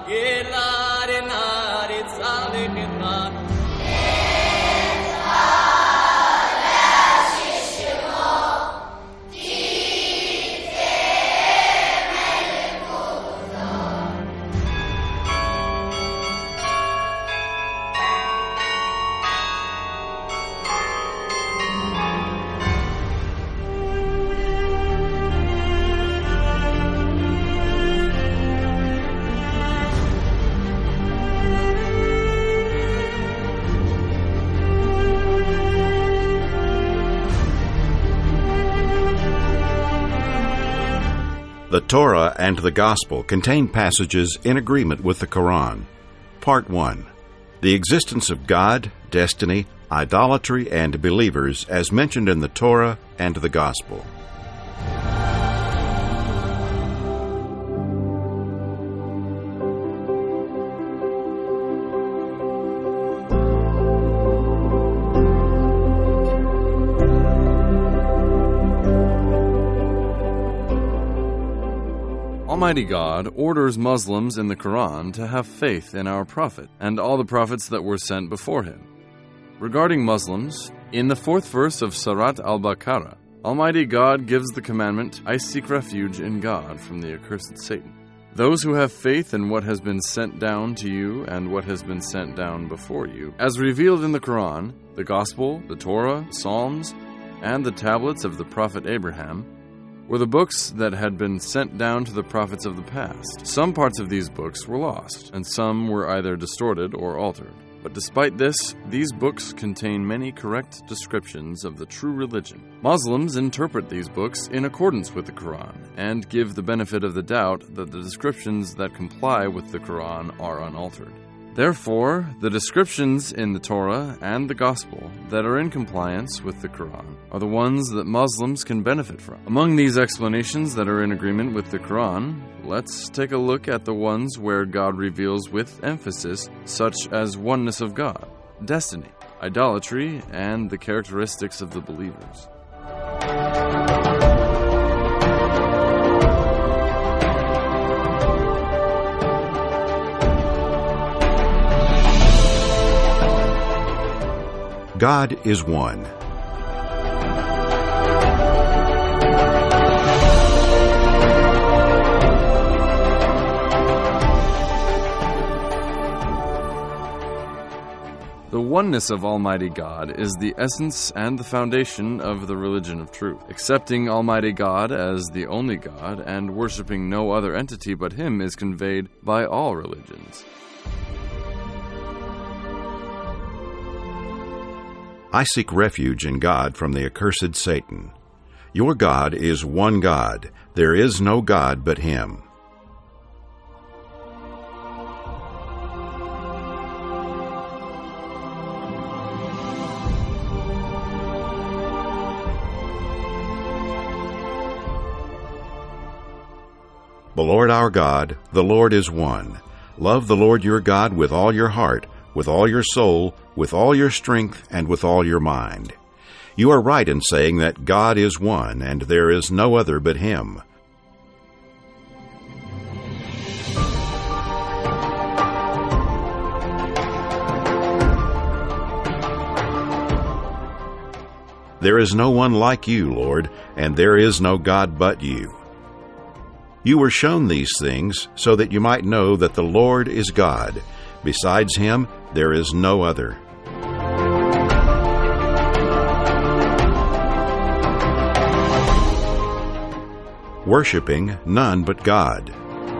The Torah and the Gospel contain passages in agreement with the Quran. Part 1. The existence of God, destiny, idolatry, and believers as mentioned in the Torah and the Gospel. Almighty God orders Muslims in the Quran to have faith in our Prophet and all the prophets that were sent before him. Regarding Muslims, in the 4th verse of Surat al-Baqarah, Almighty God gives the commandment, "I seek refuge in God from the accursed Satan." Those who have faith in what has been sent down to you and what has been sent down before you, as revealed in the Quran, the Gospel, the Torah, Psalms, and the tablets of the Prophet Abraham, were the books that had been sent down to the prophets of the past. Some parts of these books were lost, and some were either distorted or altered. But despite this, these books contain many correct descriptions of the true religion. Muslims interpret these books in accordance with the Quran, and give the benefit of the doubt that the descriptions that comply with the Quran are unaltered. Therefore, the descriptions in the Torah and the Gospel that are in compliance with the Quran are the ones that Muslims can benefit from. Among these explanations that are in agreement with the Quran, let's take a look at the ones where God reveals with emphasis, such as oneness of God, destiny, idolatry, and the characteristics of the believers. God is one. The oneness of Almighty God is the essence and the foundation of the religion of truth. Accepting Almighty God as the only God and worshiping no other entity but Him is conveyed by all religions. I seek refuge in God from the accursed Satan. Your God is one God. There is no God but Him. The Lord our God, the Lord is one. Love the Lord your God with all your heart, with all your soul, with all your strength, and with all your mind. You are right in saying that God is one, and there is no other but Him. There is no one like you, Lord, and there is no God but you. You were shown these things so that you might know that the Lord is God. Besides Him, there is no other. Worshipping none but God.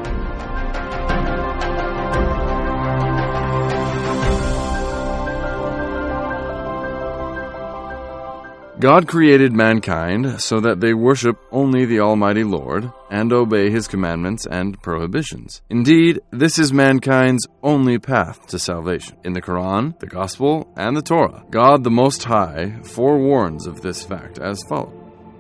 God created mankind so that they worship only the Almighty Lord and obey His commandments and prohibitions. Indeed, this is mankind's only path to salvation. In the Quran, the Gospel, and the Torah, God the Most High forewarns of this fact as follows.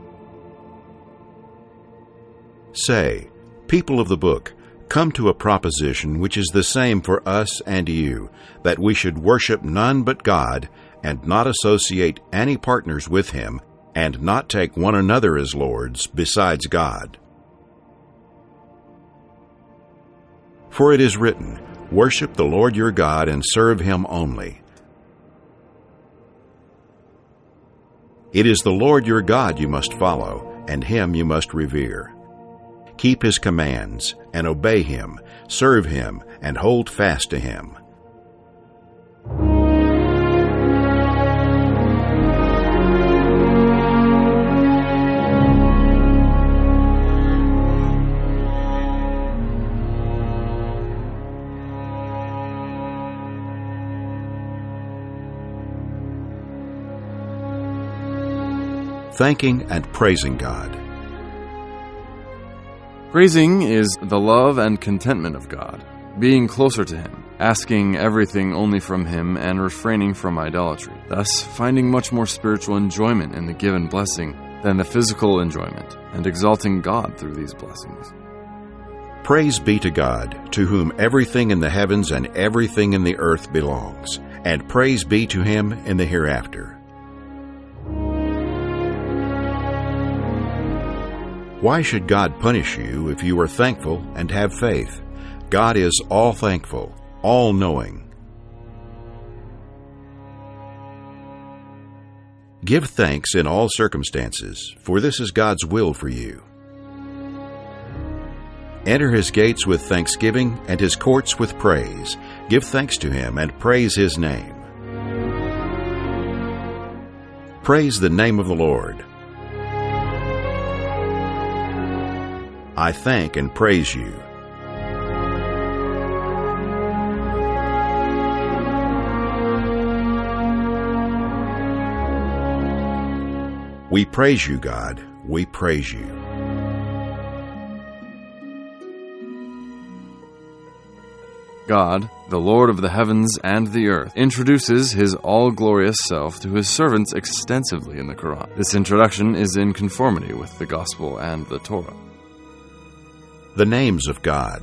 Say, people of the book, come to a proposition which is the same for us and you, that we should worship none but God, and not associate any partners with Him, and not take one another as lords besides God. For it is written, Worship the Lord your God and serve him only. It is the Lord your God you must follow, and him you must revere. Keep his commands, and obey him, serve him, and hold fast to him. Thanking and praising God. Praising is the love and contentment of God, being closer to him, asking everything only from him, and refraining from idolatry, thus finding much more spiritual enjoyment in the given blessing than the physical enjoyment, and exalting God through these blessings. Praise be to God, to whom everything in the heavens and everything in the earth belongs, and praise be to him in the hereafter. Why should God punish you if you are thankful and have faith? God is all thankful, all knowing. Give thanks in all circumstances, for this is God's will for you. Enter his gates with thanksgiving and his courts with praise. Give thanks to him and praise his name. Praise the name of the Lord. I thank and praise you. We praise you, God. We praise you. God, the Lord of the heavens and the earth, introduces his all-glorious self to his servants extensively in the Quran. This introduction is in conformity with the Gospel and the Torah. The names of God.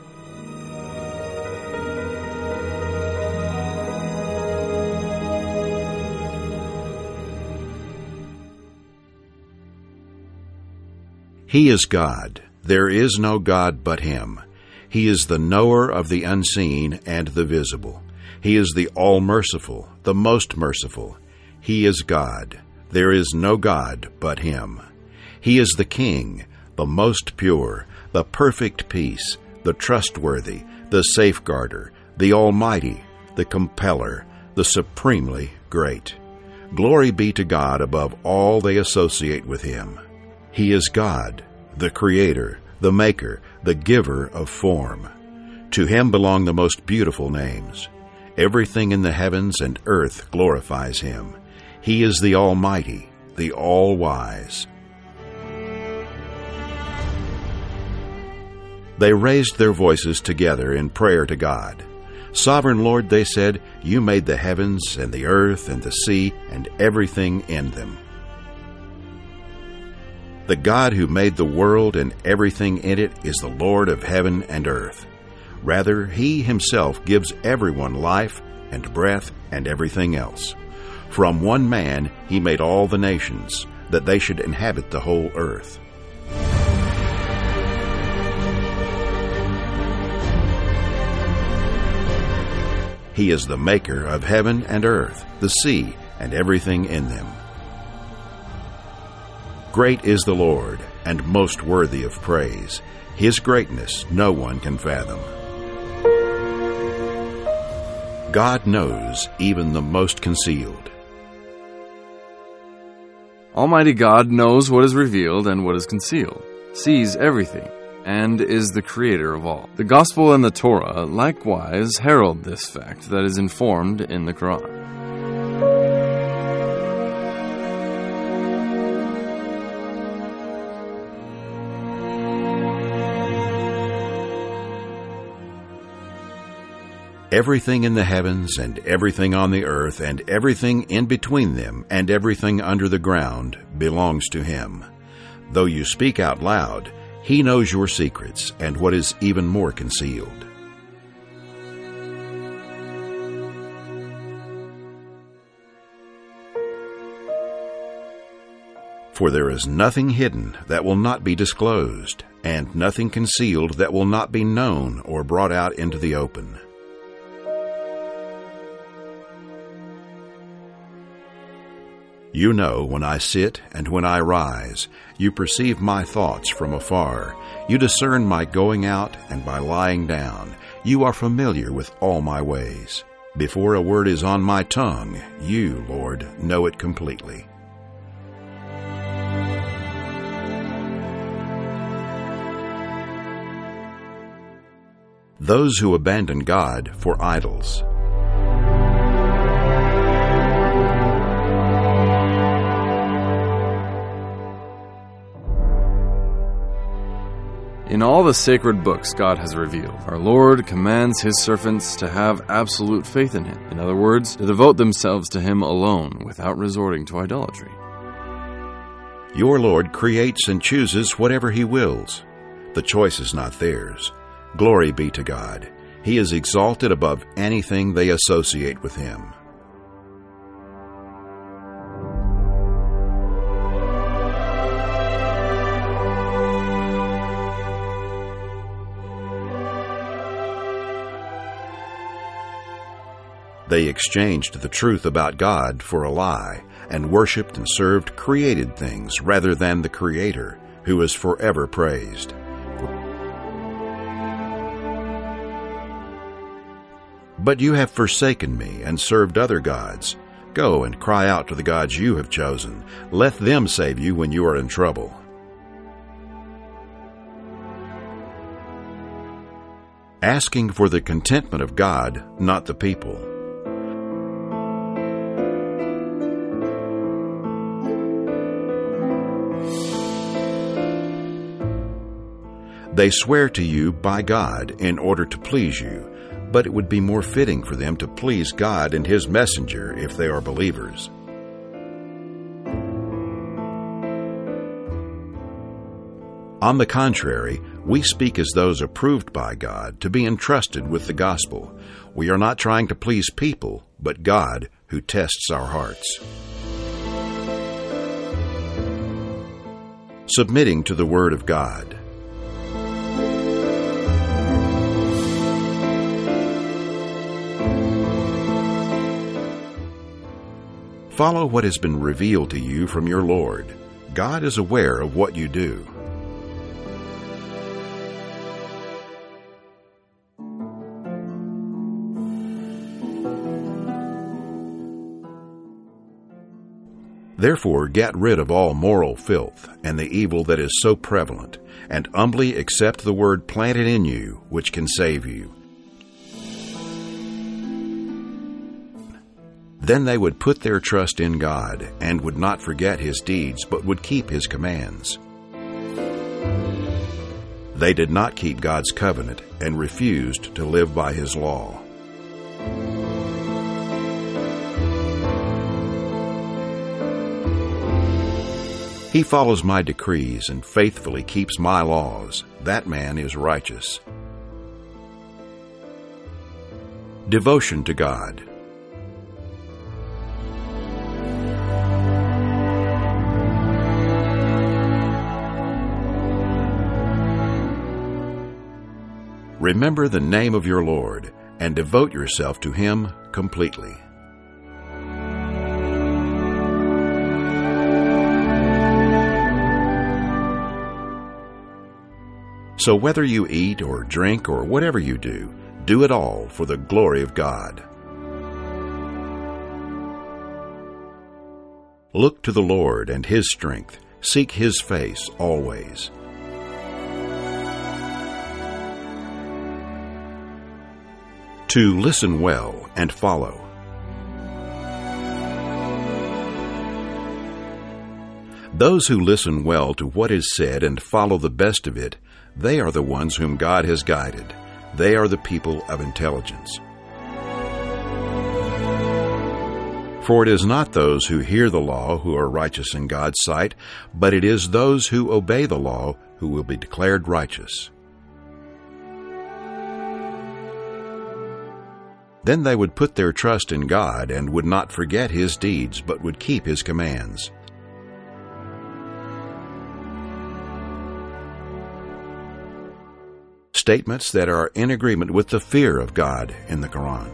He is God. There is no God but him. He is the knower of the unseen and the visible. He is the all-merciful, the most merciful. He is God. There is no God but him. He is the King, the most pure, the perfect peace, the trustworthy, the safeguarder, the almighty, the compeller, the supremely great. Glory be to God above all they associate with him. He is God, the Creator, the Maker, the Giver of form. To him belong the most beautiful names. Everything in the heavens and earth glorifies him. He is the Almighty, the All-Wise. They raised their voices together in prayer to God. Sovereign Lord, they said, you made the heavens and the earth and the sea and everything in them. The God who made the world and everything in it is the Lord of heaven and earth. Rather, he himself gives everyone life and breath and everything else. From one man he made all the nations, that they should inhabit the whole earth. He is the maker of heaven and earth, the sea, and everything in them. Great is the Lord, and most worthy of praise. His greatness no one can fathom. God knows even the most concealed. Almighty God knows what is revealed and what is concealed, sees everything, and is the creator of all. The Gospel and the Torah likewise herald this fact that is informed in the Quran. Everything in the heavens and everything on the earth and everything in between them and everything under the ground belongs to him. Though you speak out loud, he knows your secrets and what is even more concealed. For there is nothing hidden that will not be disclosed, and nothing concealed that will not be known or brought out into the open. You know when I sit and when I rise. You perceive my thoughts from afar. You discern my going out and my lying down. You are familiar with all my ways. Before a word is on my tongue, you, Lord, know it completely. Those who abandon God for idols. In all the sacred books God has revealed, our Lord commands His servants to have absolute faith in Him. In other words, to devote themselves to Him alone without resorting to idolatry. Your Lord creates and chooses whatever He wills. The choice is not theirs. Glory be to God. He is exalted above anything they associate with Him. They exchanged the truth about God for a lie, and worshipped and served created things rather than the Creator, who is forever praised. But you have forsaken me and served other gods. Go and cry out to the gods you have chosen. Let them save you when you are in trouble. Asking for the contentment of God, not the people. They swear to you by God in order to please you, but it would be more fitting for them to please God and His messenger if they are believers. On the contrary, we speak as those approved by God to be entrusted with the gospel. We are not trying to please people, but God who tests our hearts. Submitting to the Word of God. Follow what has been revealed to you from your Lord. God is aware of what you do. Therefore get rid of all moral filth and the evil that is so prevalent, and humbly accept the word planted in you, which can save you. Then they would put their trust in God, and would not forget His deeds, but would keep His commands. They did not keep God's covenant, and refused to live by His law. He follows my decrees and faithfully keeps my laws. That man is righteous. Devotion to God. Remember the name of your Lord, and devote yourself to Him completely. So whether you eat or drink or whatever you do it all for the glory of God. Look to the Lord and His strength. Seek His face always. To listen well and follow. Those who listen well to what is said and follow the best of it, they are the ones whom God has guided. They are the people of intelligence. For it is not those who hear the law who are righteous in God's sight, but it is those who obey the law who will be declared righteous. Then they would put their trust in God and would not forget His deeds, but would keep His commands. statements that are in agreement with the fear of God in the Quran.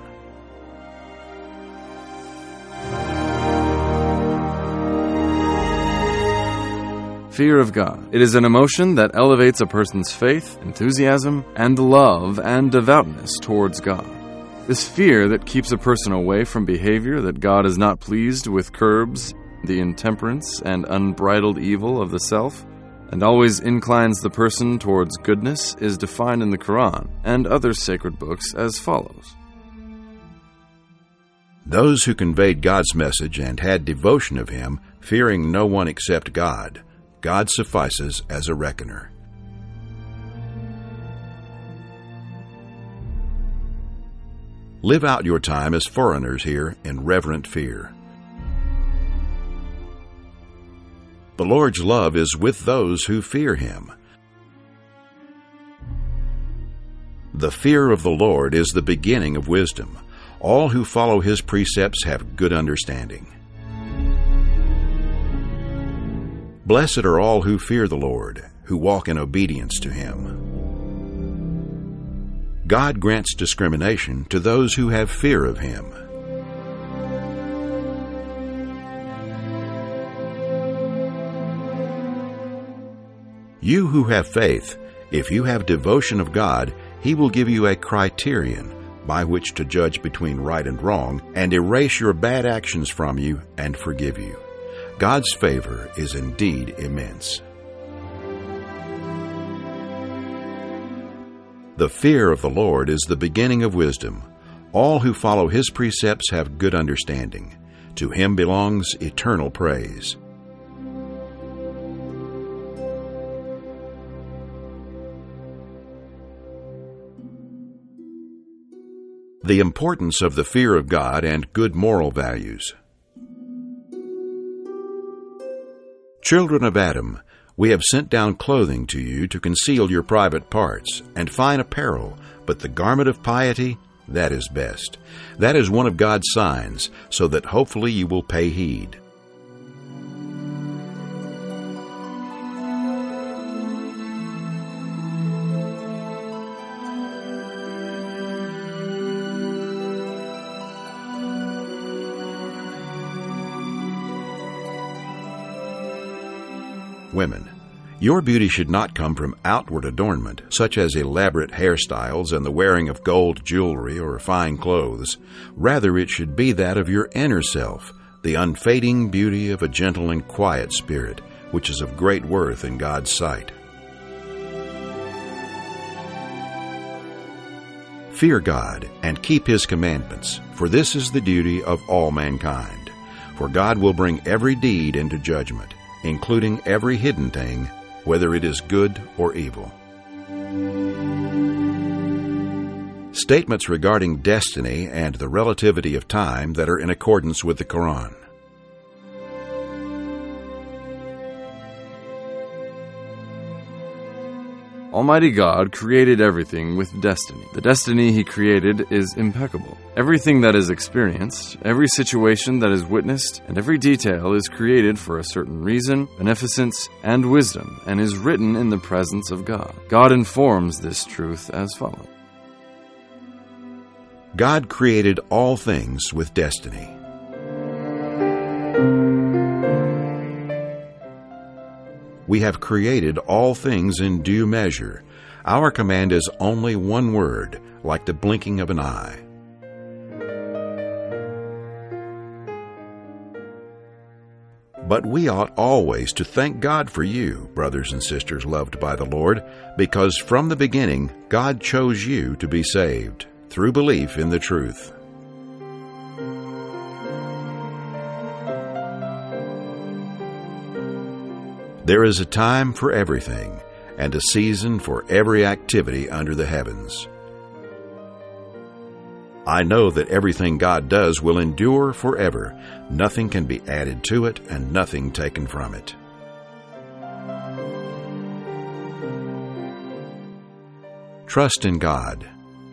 Fear of God. It is an emotion that elevates a person's faith, enthusiasm, and love and devoutness towards God. This fear that keeps a person away from behavior that God is not pleased with curbs the intemperance and unbridled evil of the self, and always inclines the person towards goodness, is defined in the Quran and other sacred books as follows. Those who conveyed God's message and had devotion of Him, fearing no one except God, God suffices as a reckoner. Live out your time as foreigners here in reverent fear. The Lord's love is with those who fear Him. The fear of the Lord is the beginning of wisdom. All who follow His precepts have good understanding. Blessed are all who fear the Lord, who walk in obedience to Him. God grants discrimination to those who have fear of Him. You who have faith, if you have devotion of God, He will give you a criterion by which to judge between right and wrong and erase your bad actions from you and forgive you. God's favor is indeed immense. The fear of the Lord is the beginning of wisdom. All who follow His precepts have good understanding. To Him belongs eternal praise. The importance of the fear of God and good moral values. Children of Adam, we have sent down clothing to you to conceal your private parts, and fine apparel, but the garment of piety, that is best. That is one of God's signs, so that hopefully you will pay heed. Women, your beauty should not come from outward adornment, such as elaborate hairstyles and the wearing of gold jewelry or fine clothes. Rather, it should be that of your inner self, the unfading beauty of a gentle and quiet spirit, which is of great worth in God's sight. Fear God and keep His commandments, for this is the duty of all mankind. For God will bring every deed into judgment, including every hidden thing, whether it is good or evil. Statements regarding destiny and the relativity of time that are in accordance with the Quran. Almighty God created everything with destiny. The destiny He created is impeccable. Everything that is experienced, every situation that is witnessed, and every detail is created for a certain reason, beneficence, and wisdom, and is written in the presence of God. God informs this truth as follows. God created all things with destiny. We have created all things in due measure. Our command is only one word, like the blinking of an eye. But we ought always to thank God for you, brothers and sisters loved by the Lord, because from the beginning God chose you to be saved, through belief in the truth. There is a time for everything, and a season for every activity under the heavens. I know that everything God does will endure forever. Nothing can be added to it, and nothing taken from it. Trust in God.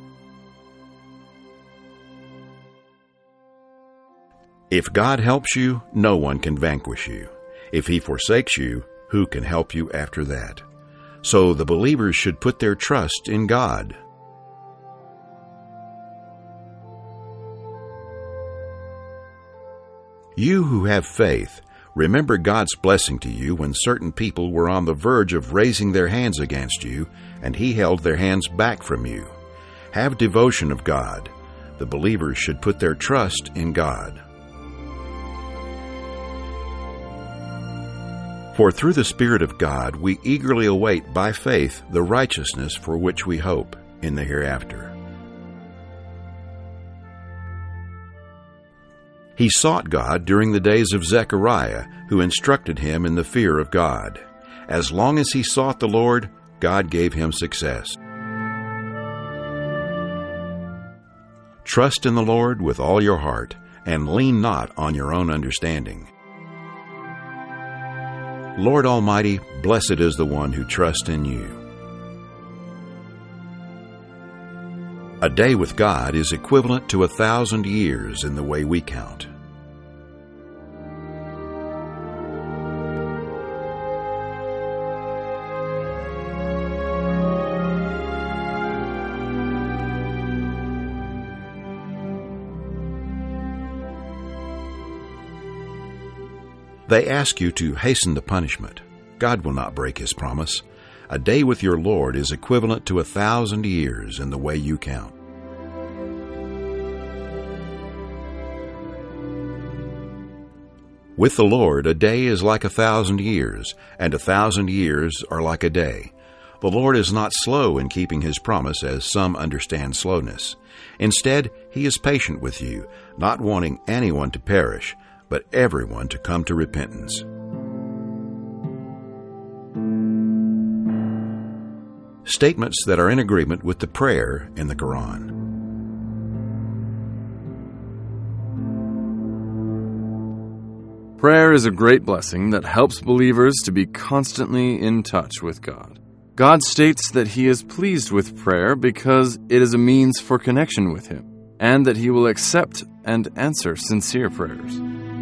If God helps you, no one can vanquish you. If He forsakes you, who can help you after that? So the believers should put their trust in God. You who have faith, remember God's blessing to you when certain people were on the verge of raising their hands against you, and He held their hands back from you. Have devotion of God. The believers should put their trust in God. For through the Spirit of God we eagerly await by faith the righteousness for which we hope in the hereafter. He sought God during the days of Zechariah, who instructed him in the fear of God. As long as he sought the Lord, God gave him success. Trust in the Lord with all your heart, and lean not on your own understanding. Lord Almighty, blessed is the one who trusts in you. A day with God is equivalent to 1,000 years in the way we count. They ask you to hasten the punishment. God will not break His promise. A day with your Lord is equivalent to 1,000 years in the way you count. With the Lord, a day is like 1,000 years, and 1,000 years are like a day. The Lord is not slow in keeping His promise, as some understand slowness. Instead, He is patient with you, not wanting anyone to perish, but everyone to come to repentance. Statements that are in agreement with the prayer in the Quran. Prayer is a great blessing that helps believers to be constantly in touch with God. God states that He is pleased with prayer because it is a means for connection with Him, and that He will accept and answer sincere prayers.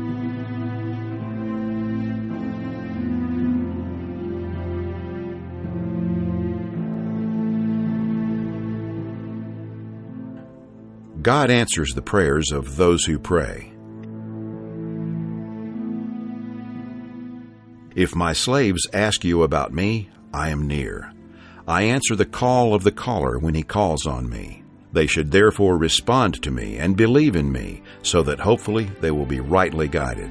God answers the prayers of those who pray. If my slaves ask you about me, I am near. I answer the call of the caller when he calls on me. They should therefore respond to me and believe in me, so that hopefully they will be rightly guided.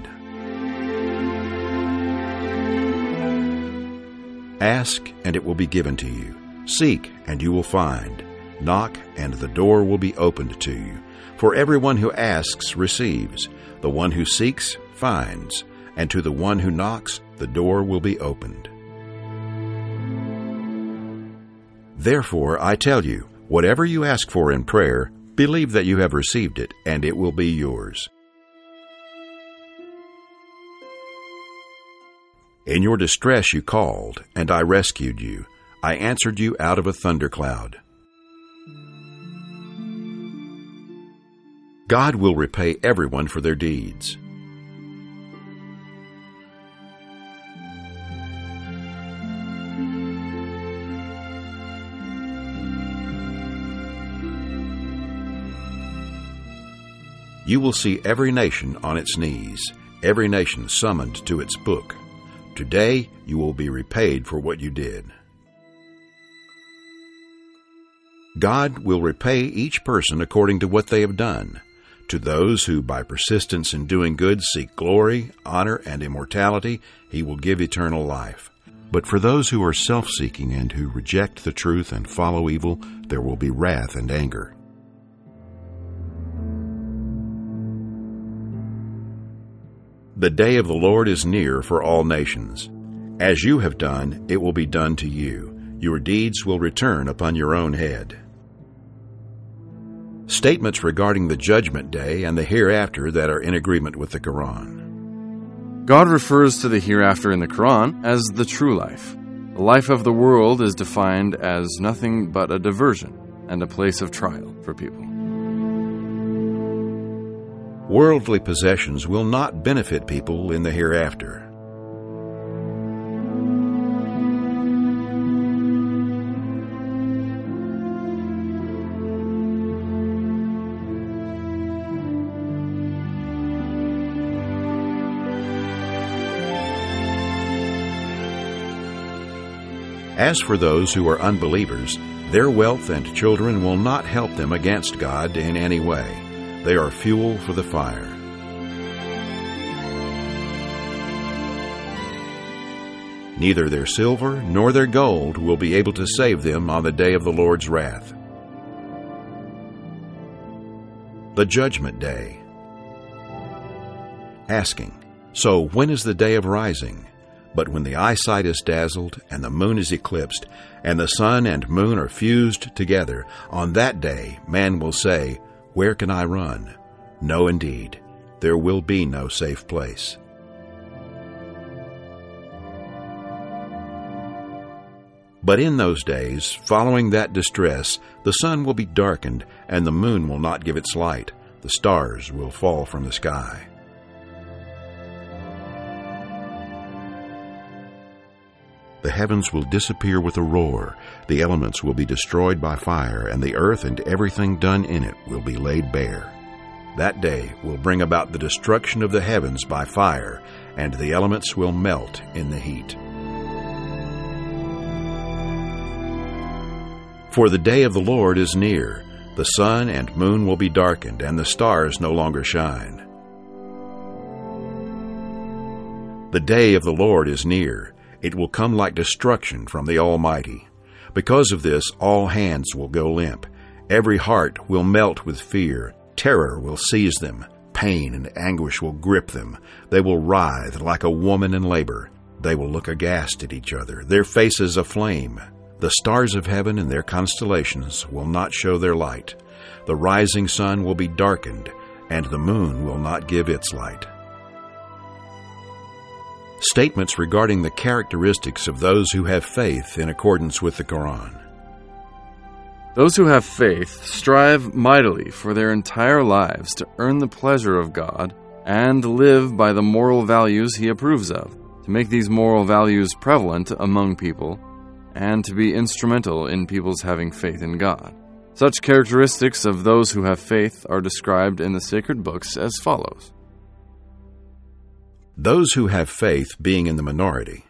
Ask, and it will be given to you. Seek, and you will find. Knock, and the door will be opened to you. For everyone who asks receives, the one who seeks finds, and to the one who knocks the door will be opened. Therefore I tell you, whatever you ask for in prayer, believe that you have received it, and it will be yours. In your distress you called, and I rescued you. I answered you out of a thundercloud. God will repay everyone for their deeds. You will see every nation on its knees, every nation summoned to its book. Today you will be repaid for what you did. God will repay each person according to what they have done. To those who by persistence in doing good seek glory, honor, and immortality, He will give eternal life. But for those who are self-seeking and who reject the truth and follow evil, there will be wrath and anger. The day of the Lord is near for all nations. As you have done, it will be done to you. Your deeds will return upon your own head. Statements regarding the judgment day and the hereafter that are in agreement with the Quran. God refers to the hereafter in the Quran as the true life. The life of the world is defined as nothing but a diversion and a place of trial for people. Worldly possessions will not benefit people in the hereafter. As for those who are unbelievers, their wealth and children will not help them against God in any way. They are fuel for the fire. Neither their silver nor their gold will be able to save them on the day of the Lord's wrath. The Judgment Day. Asking, so when is the day of rising? But when the eyesight is dazzled, and the moon is eclipsed, and the sun and moon are fused together, on that day man will say, where can I run? No, indeed, there will be no safe place. But in those days, following that distress, the sun will be darkened, and the moon will not give its light. The stars will fall from the sky. The heavens will disappear with a roar, the elements will be destroyed by fire, and the earth and everything done in it will be laid bare. That day will bring about the destruction of the heavens by fire, and the elements will melt in the heat. For the day of the Lord is near. The sun and moon will be darkened, and the stars no longer shine. The day of the Lord is near. It will come like destruction from the Almighty. Because of this, all hands will go limp. Every heart will melt with fear. Terror will seize them. Pain and anguish will grip them. They will writhe like a woman in labor. They will look aghast at each other, their faces aflame. The stars of heaven and their constellations will not show their light. The rising sun will be darkened, and the moon will not give its light. Statements regarding the characteristics of those who have faith in accordance with the Quran. Those who have faith strive mightily for their entire lives to earn the pleasure of God and live by the moral values He approves of, to make these moral values prevalent among people, and to be instrumental in people's having faith in God. Such characteristics of those who have faith are described in the sacred books as follows. Those who have faith being in the minority.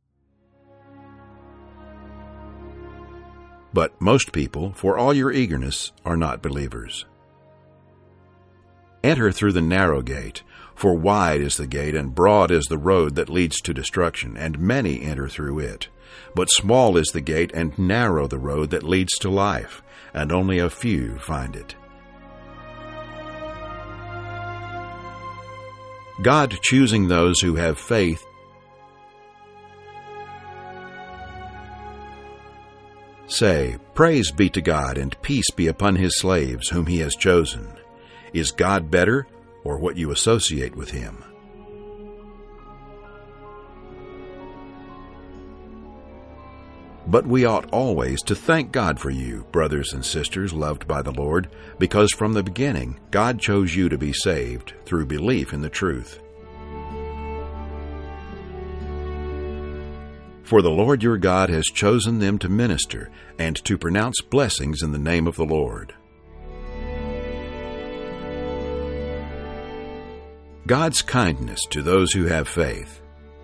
But most people, for all your eagerness, are not believers. Enter through the narrow gate, for wide is the gate and broad is the road that leads to destruction, and many enter through it. But small is the gate and narrow the road that leads to life, and only a few find it. God choosing those who have faith. Say, praise be to God and peace be upon His slaves whom He has chosen. Is God better, or what you associate with Him? But we ought always to thank God for you, brothers and sisters loved by the Lord, because from the beginning God chose you to be saved through belief in the truth. For the Lord your God has chosen them to minister and to pronounce blessings in the name of the Lord. God's kindness to those who have faith.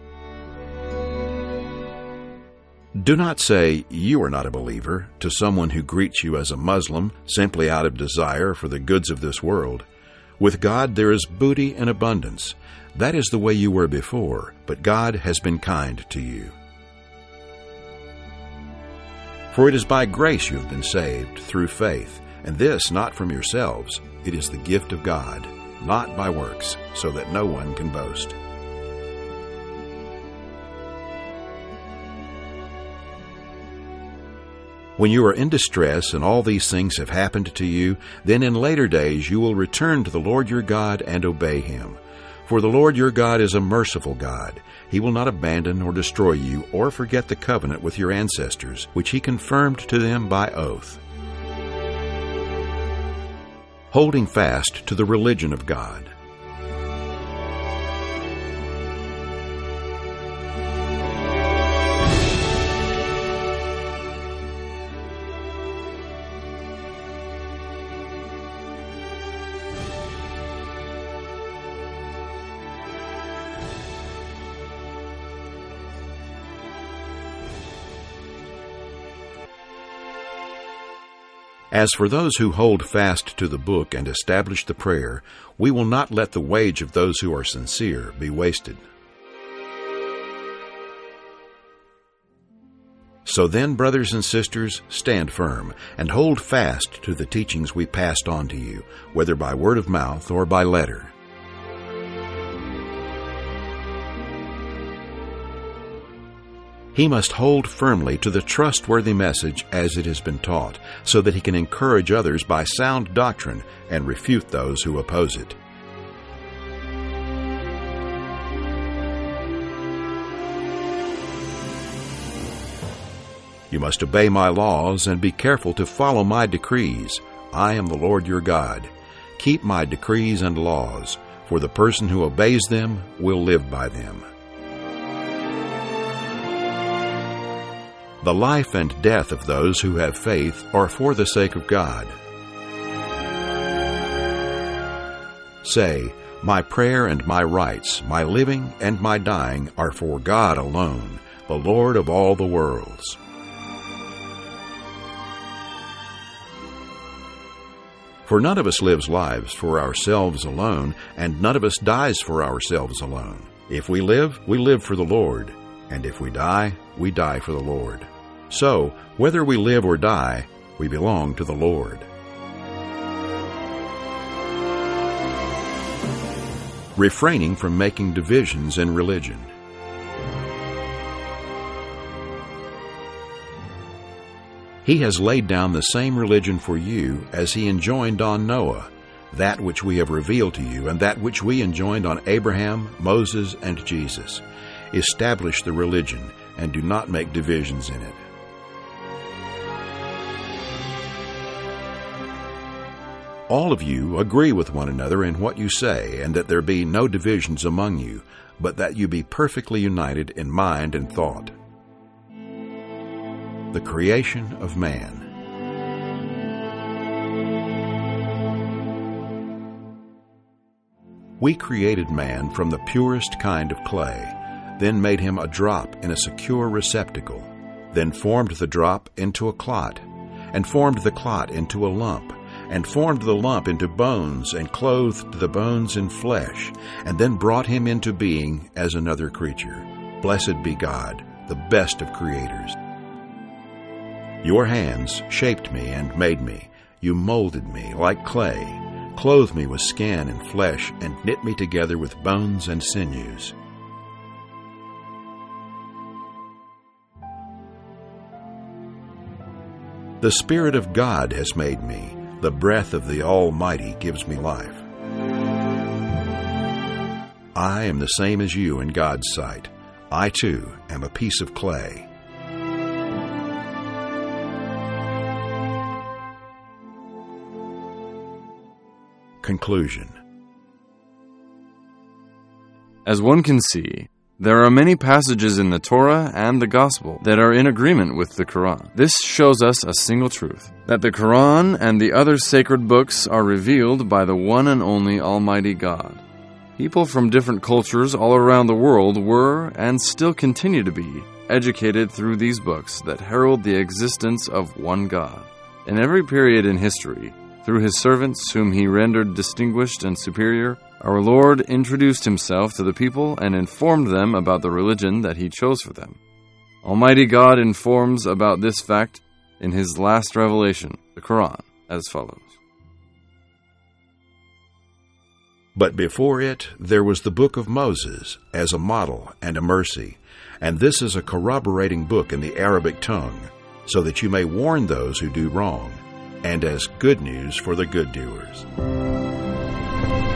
Do not say, you are not a believer, to someone who greets you as a Muslim simply out of desire for the goods of this world. With God there is booty in abundance. That is the way you were before, but God has been kind to you. For it is by grace you have been saved, through faith, and this not from yourselves. It is the gift of God, not by works, so that no one can boast. When you are in distress and all these things have happened to you, then in later days you will return to the Lord your God and obey Him. For the Lord your God is a merciful God. He will not abandon or destroy you or forget the covenant with your ancestors, which He confirmed to them by oath. Holding fast to the religion of God. As for those who hold fast to the book and establish the prayer, we will not let the wage of those who are sincere be wasted. So then, brothers and sisters, stand firm and hold fast to the teachings we passed on to you, whether by word of mouth or by letter. He must hold firmly to the trustworthy message as it has been taught, so that he can encourage others by sound doctrine and refute those who oppose it. You must obey my laws and be careful to follow my decrees. I am the Lord your God. Keep my decrees and laws, for the person who obeys them will live by them. The life and death of those who have faith are for the sake of God. Say, my prayer and my rights, my living and my dying are for God alone, the Lord of all the worlds. For none of us lives lives for ourselves alone, and none of us dies for ourselves alone. If we live for the Lord, and if we die for the Lord. So, whether we live or die, we belong to the Lord. Refraining from making divisions in religion. He has laid down the same religion for you as he enjoined on Noah, that which we have revealed to you, and that which we enjoined on Abraham, Moses, and Jesus. Establish the religion, and do not make divisions in it. All of you agree with one another in what you say, and that there be no divisions among you, but that you be perfectly united in mind and thought. The creation of man. We created man from the purest kind of clay, then made him a drop in a secure receptacle, then formed the drop into a clot, and formed the clot into a lump, and formed the lump into bones, and clothed the bones in flesh, and then brought him into being as another creature. Blessed be God, the best of creators. Your hands shaped me and made me. You molded me like clay, clothed me with skin and flesh, and knit me together with bones and sinews. The Spirit of God has made me. The breath of the Almighty gives me life. I am the same as you in God's sight. I, too, am a piece of clay. Conclusion. As one can see, there are many passages in the Torah and the Gospel that are in agreement with the Quran. This shows us a single truth, that the Quran and the other sacred books are revealed by the one and only Almighty God. People from different cultures all around the world were, and still continue to be, educated through these books that herald the existence of one God. In every period in history, through his servants, whom he rendered distinguished and superior, our Lord introduced himself to the people and informed them about the religion that he chose for them. Almighty God informs about this fact in his last revelation, the Quran, as follows. But before it there was the book of Moses as a model and a mercy, and this is a corroborating book in the Arabic tongue, so that you may warn those who do wrong, and as good news for the good doers.